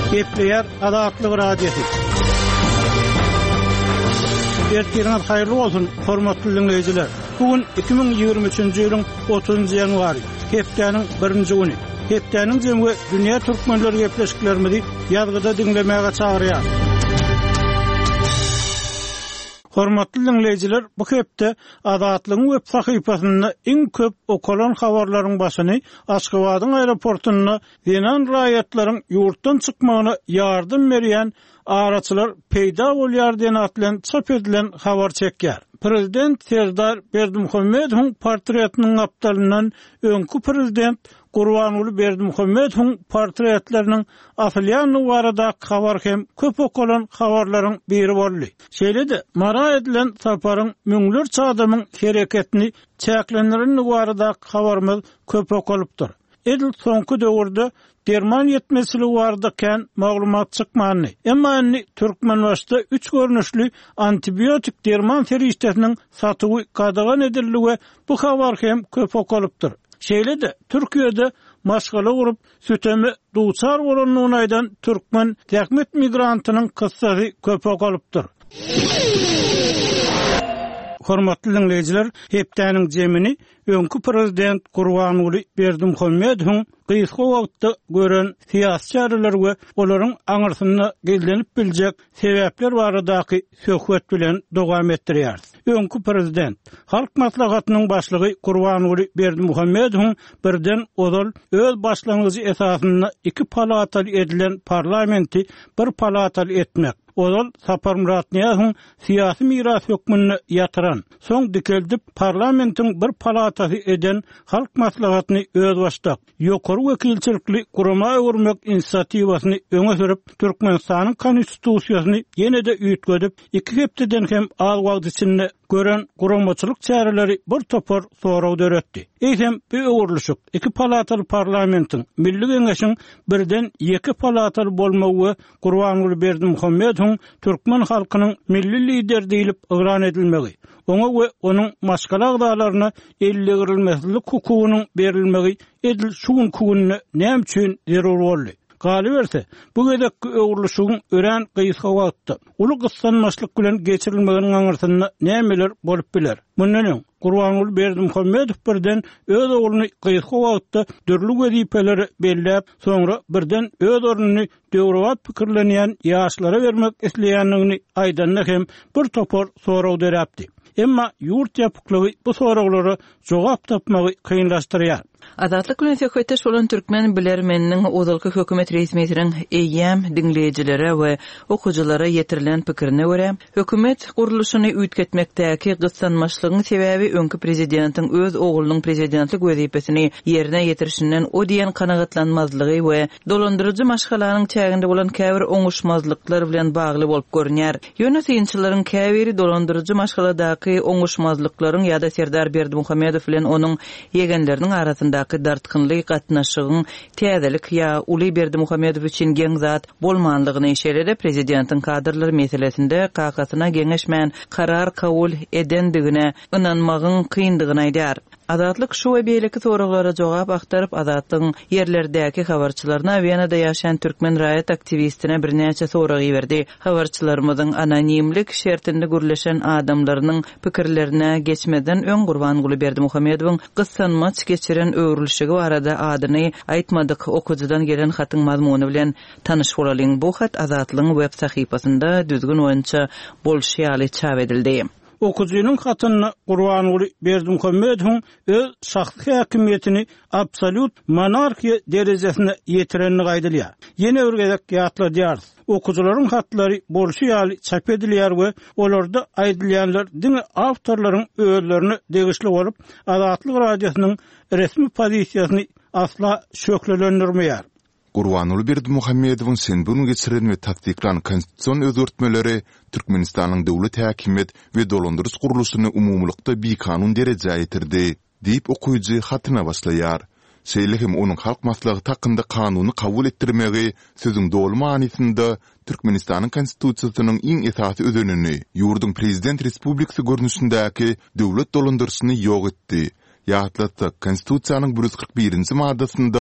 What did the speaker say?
Gepleýär Adatlyk radiosu. Ertirňiz haýyrly bolsun, hormatly dinleýijiler. Bugün 2023-nji ýylyň 30-njy ýanwary, hepdeniň 1-nji güni. Hepdeniň jemgy dünýä türkmenleri gepleşiklerimizi ýazgyda dinlemäge çagyrýar. Hormatly dinleýijiler, bu hepde Adatlyň web sahypasynda iň köp okalan habarlaryň başyny Aşgabatyň aeroportuna Zenan raýatlaryň ýurtdan çykmagyna ýardym berýän araçylar peýda bolýar diýen atlan çap edilen habar çekýär. Prezident Serdar Berdimuhammedowyň portretiniň aptalyndan öňkü prezident Gurbanuly Berdimuhammedowyň portretleriniň afilýany barada habar hem köp okalan habarlaryň biri boldy. Şeýle-de mara edilen saparyň müňlerçe adamyň hereketini çäklenlerini barada habarymyz köp okalypdyr. Edil soňky döwürde derman yetmesili bardaken maglumat çykmany. Emma indi Türkmenbaşda 3 görnüşli antibiotik derman feriştesiniň satygy kadagan ediligi bu habar hem köp okalypdyr. Şeýle-de Türkiýede maşgala gurup sütemi duçar bolanyny aýdan türkmen täkmet migrantynyň kıssasy köp okalypdyr. Hormatly dinleýijiler, hepdeniň jemini öňkü prezident Gurbanuly Berdimuhammedowyň gysga wagtda gören siýasy çareler we olaryň aňyrsyna gelip biljek sebäpler baradaky söhbet bilen dowam etdirýär. Öňkü prezident halk maslahatynyň başlygy Gurbanuly Berdimuhammedowyň birden ozal öz başlangyjy esasyna 2 palataly edilen parlamenti bir palataly etmek. Ozal Sapar Murat Niýazowyň siýasy miras hökmüni ýatyran, soň dikeldip parlamentiň bir palatasy eden halk maslahatyny öz başdak, ýokary wekilçilikli gurama öwürmek inisiatiwasyny öňe sürüp Türkmenistanyň konstitusiýasyny ýene-de üýtgedip 2 hepdeden hem az wagt içinde gören guramaçylyk çäreleri bir topar soraw döretdi. Eýsem bu öwürlüşik 2 palataly parlamentiň Milli Geňeşiň birden 2 palataly bolmagy Gurbanuly Berdimuhammedowyň türkmen halkynyň milli lider diýilip ýylan edilmegi, oňa we onuň maşgala agdalaryna ellegirilmezlik hukugynyň berilmegi edil şu gününe näme üçin zerur boldy. Galy berse, bu gedekki öwürlüşigiň ören gysga wagtda uly gyssanmaçlyk bilen geçirilmeginiň aňyrsyna nämeler bolup biler. Mundan Gurbanuly Berdimuhammedow birden öz ogluny gysga wagtda dürli wezipeleri belläp, soňra birden öz ornuny döwrat pikirlenýän ýaşlara bermek isleýänligini aýdanna hem bir topar soraw derapdy. Emma ýurt ýapyklygy bu sorawlara jogap tapmagy kynlaşdyrýar. Adatlyk bilen söhbetdeş bolan türkmen bilermeniniň ozalky hökümet resmiýetiniň eýýäm dinleýijilere we okuwçylara ýetirilen pikirine görä, hökümet guruluşyny üýtgetmekdäki gyssanmaçlygyň sebäbi öňkü prezidentiň öz oglunyň prezidentlik wezipesini ýerine ýetirişinden o diýen kanagatlanmazlygy we dolandyrjy maşgalanyň çäginde bolan käbir oňuşmazlyklar bilen bagly bolup görünýär. Ýönetimçilerin käbiri dolandyrjy maşgaladaky oňuşmazlyklaryň ýa-da Serdar Berdimuhammedow bilen onuň ýegenleriniň arasynda dartkynly gatnaşygyň täzelik ýa Uly Berdimuhammedow üçin geň zat bolmanlygyny işarede prezidentiň kadrlary meselesinde kakasyna geňeşmän karar kabul edendigine ynanmagyň kyndygyny aýdýar. Adatlyk şu we beýleki soraglara jogap aktaryp Adatlyň ýerlerdäki habarçylaryna Wienada ýaşaýan türkmen raýat aktivistine birnäçe sorag berdi. Habarçylarymyzyň anonimlik şertinde gürleşen adamlarynyň pikirlerine geçmeden öň Gurbanuly Berdimuhammedowyň gyssanmaç geçiren öwrülüşigi barada adyny aýtmadyk okuwçydan gelen hatyň mazmuny bilen tanyş bolalyň. Bu hat Adatlyň web sahypasynda düzgün oýunça bolşýaly çap edildi. Okuwçynyň hatyny Gurbanuly Berdimuhammedowyň öz şahsy häkimiýetini absolut monarkiýa derejesine ýetirenini gaýdylýar. Ýene bir gezek ýatladýar. Okuwçylaryň hatlary bolşýaly çap edilýär we olarda aýdylýanlar diňe awtorlaryň özlerini degişli bolup Adatlyk radiosynyň resmi pozisiýasyny asla şöklendirmeýär. Gurbanuly Berdimuhammedowyň senbirni geçiren we tasdiklan konstitusiýon özgörtmeleri Türkmenistanyň döwlet häkimet we dolandyrys guruluşyny umumlykda bir kanun derejä ýetirdi diýip okuwçy hatyna başlaýar. Şeýle-hem onuň halk maslahaty hakynda kanuny kabul etdirmegi sözüň dolu manysynda Türkmenistanyň konstitusiýasynyň iň esasy özenini ýurdun prezident respublikasy görnüşindäki döwlet dolandyryşyny ýok etdi. Ýatlatda konstitusiýanyň 141-nji maddasynda